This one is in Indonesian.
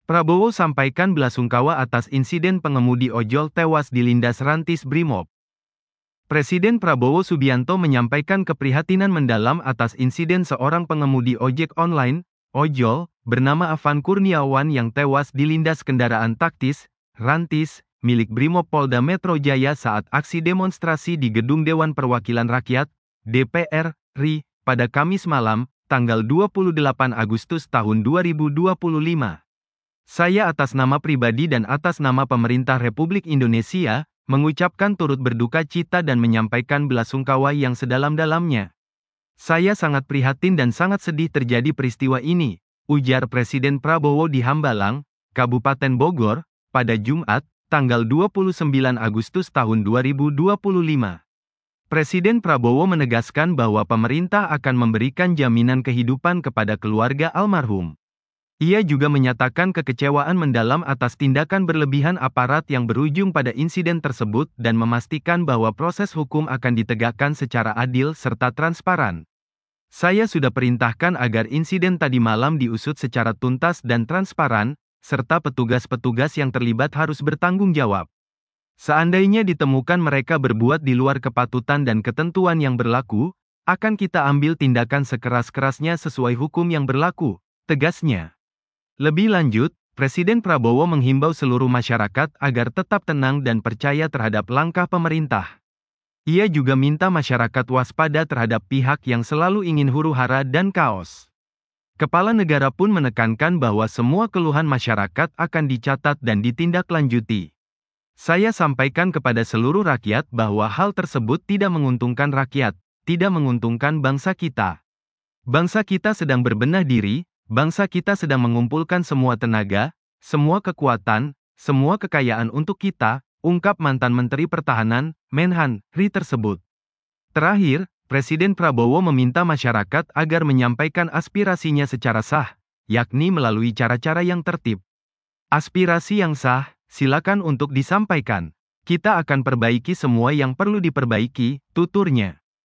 Prabowo sampaikan belasungkawa atas insiden pengemudi ojol tewas dilindas Rantis Brimob. Presiden Prabowo Subianto menyampaikan keprihatinan mendalam atas insiden seorang pengemudi ojek online, ojol, bernama Afan Kurniawan yang tewas dilindas kendaraan taktis, Rantis, milik Brimob Polda Metro Jaya saat aksi demonstrasi di Gedung Dewan Perwakilan Rakyat, DPR, RI, pada Kamis malam, tanggal 28 Agustus tahun 2025. Saya atas nama pribadi dan atas nama pemerintah Republik Indonesia, mengucapkan turut berduka cita dan menyampaikan belasungkawa yang sedalam-dalamnya. Saya sangat prihatin dan sangat sedih terjadi peristiwa ini, ujar Presiden Prabowo di Hambalang, Kabupaten Bogor, pada Jumat, tanggal 29 Agustus tahun 2025. Presiden Prabowo menegaskan bahwa pemerintah akan memberikan jaminan kehidupan kepada keluarga almarhum. Ia juga menyatakan kekecewaan mendalam atas tindakan berlebihan aparat yang berujung pada insiden tersebut dan memastikan bahwa proses hukum akan ditegakkan secara adil serta transparan. Saya sudah perintahkan agar insiden tadi malam diusut secara tuntas dan transparan, serta petugas-petugas yang terlibat harus bertanggung jawab. Seandainya ditemukan mereka berbuat di luar kepatutan dan ketentuan yang berlaku, akan kita ambil tindakan sekeras-kerasnya sesuai hukum yang berlaku, tegasnya. Lebih lanjut, Presiden Prabowo menghimbau seluruh masyarakat agar tetap tenang dan percaya terhadap langkah pemerintah. Ia juga minta masyarakat waspada terhadap pihak yang selalu ingin huru-hara dan kaos. Kepala negara pun menekankan bahwa semua keluhan masyarakat akan dicatat dan ditindaklanjuti. Saya sampaikan kepada seluruh rakyat bahwa hal tersebut tidak menguntungkan rakyat, tidak menguntungkan bangsa kita. Bangsa kita sedang berbenah diri, bangsa kita sedang mengumpulkan semua tenaga, semua kekuatan, semua kekayaan untuk kita, ungkap mantan Menteri Pertahanan, Menhan, RI tersebut. Terakhir, Presiden Prabowo meminta masyarakat agar menyampaikan aspirasinya secara sah, yakni melalui cara-cara yang tertib. Aspirasi yang sah, silakan untuk disampaikan. Kita akan perbaiki semua yang perlu diperbaiki, tuturnya.